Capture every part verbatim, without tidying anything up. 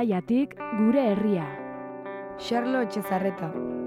Talaiatik gure herria. Xarlo Etxezarreta.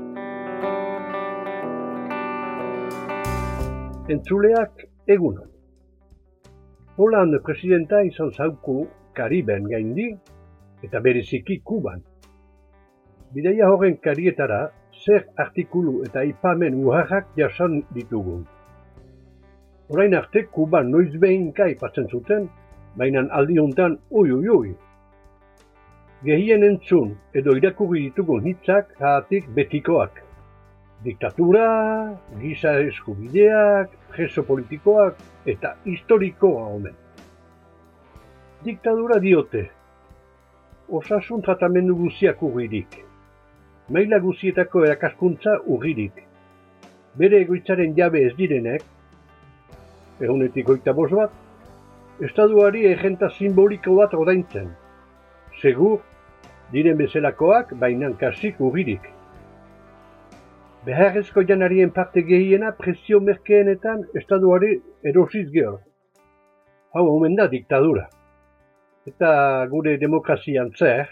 Entzuleak egunon. Hollande presidenta izan zauku Kariben gaindi eta bereziki Kuban. Bidaia horren karietara zer artikulu eta aipamen uharrak jasan ditugun. Orain arte Kuban noiz behinka aipatzen zuten, baina aldi hontan ui ui ui. Gehien entzun edo irakurri ditugun hitzak haatik betikoak. Diktatura, giza eskubideak, preso politikoak eta historikoa omen. Diktadura diote. Osasun tratamendu guziak urririk. Maila guzietako erakaskuntza urririk. Bere egoitzaren jabe ez direnek, egunetik goita bost bat, estaduari egenta simboliko bat ordaintzen. Segur, diren bezalakoak bainan kasik urririk. Beharrezko janarien parte gehiena presio merkeenetan estaduari erosiz gehor. Hau omen da diktadura. Eta gure demokrazian zer,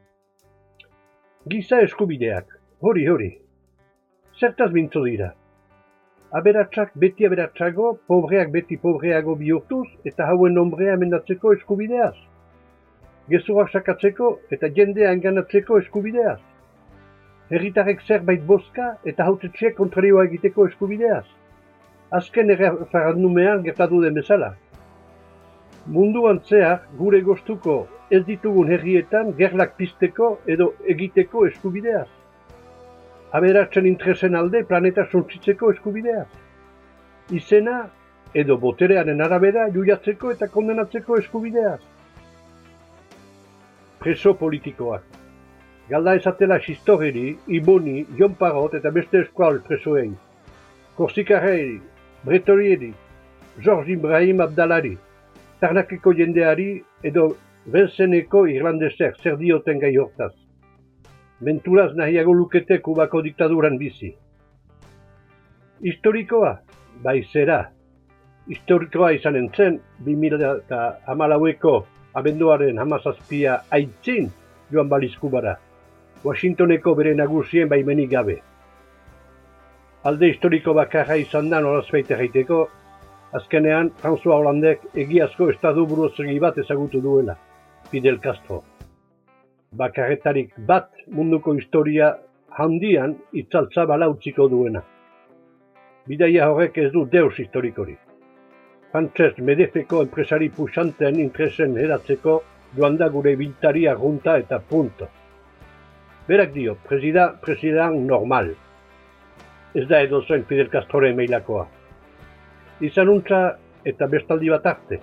giza eskubideak, hori hori. Zertaz mintzo dira. Aberatsak beti aberatsago, pobreak beti pobreago bihurtuz eta hauen nombrea emendatzeko eskubideaz. Gezuak sakatzeko eta jendea enganatzeko eskubideaz. Herritarrek zerbait bozka eta hautetxeak kontrarioa egiteko eskubideaz. Azken erreferendumean gertatu den bezala. Munduan zehar gure gostuko ez ditugun herrietan gerlak pizteko edo egiteko eskubideaz. Aberatzen interesen alde planeta suntsitzeko eskubideaz. Izena edo boterearen arabera juiatzeko eta kondenatzeko eskubideaz. Preso politikoak. Galda ezatela Xistoreri, Iboni, Jon Parot eta beste eskual presoei. Korsikarrei, Bretorieri, George Ibrahim Abdalari, Tarnakeko jendeari edo Benzeneko irlandeser zer dioten gai hortaz. Menturaz nahiago lukete Kubako diktaduran bizi. Historikoa, bai zera. Historikoa izanen zen, bi mila hamalaueko abenduaren hamazazpia aitzin joan baliz Kubara. Washingtoneko bere nagusien baimenik gabe. Alde historiko bakarra izan da norazbait erraiteko, azkenean François Hollandek egiazko estadu buruzagi bat ezagutu duela, Fidel Castro. Bakarretarik bat munduko historia handian itzaltza bala utziko duena. Bidaia horrek ez du deus historikorik. Frantses Medefeko enpresari puxanten interesen eratzeko joan da gure biltaria junta eta punto. Berak dio, presida, presidan normal. Ez da edo zen Fidel Castroren meilakoa. Izan untza eta bestaldi bat arte.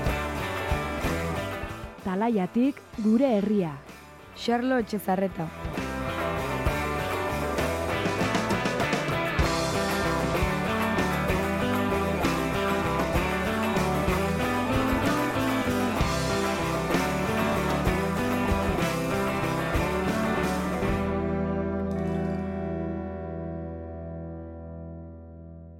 Talaiatik gure herria. Xarlo Etxezarreta.